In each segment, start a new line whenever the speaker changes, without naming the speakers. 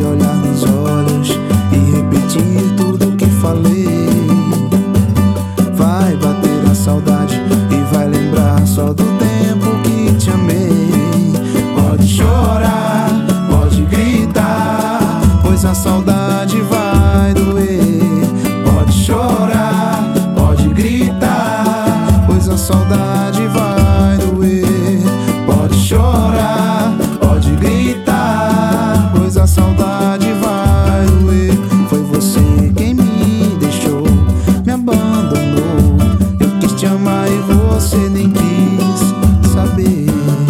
olhar nos olhos e repetir tudo que falei. Vai bater a saudade e vai lembrar só do tempo que te amei. Pode chorar, pode gritar, pois a saudade vai doer. Pode chorar, pode gritar, pois a saudade vai doer. Pode chorar, pode gritar, pois a saudade vai doer. Foi você quem me deixou, me abandonou. Eu quis te amar e você nem quis saber.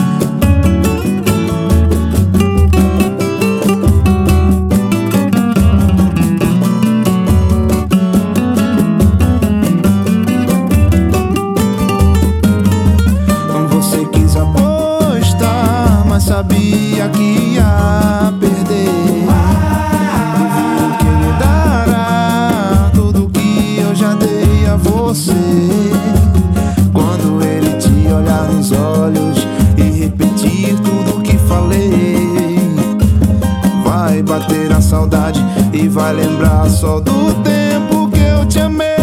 Você quis apostar, mas sabia que ia perder. E viu que ele dará tudo que eu já dei a você. Quando ele te olhar nos olhos e repetir tudo que falei, vai bater a saudade e vai lembrar só do tempo que eu te amei.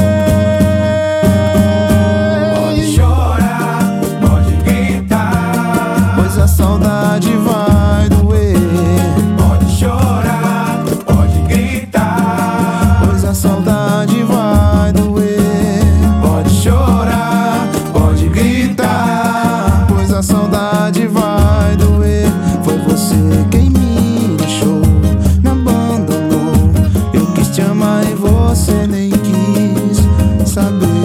A saudade vai doer.
Pode chorar, pode gritar,
Pois a saudade vai doer.
pode chorar,
Pode gritar, pois a saudade vai doer. Foi você quem me deixou, me abandonou. Eu quis te amar e você nem quis saber.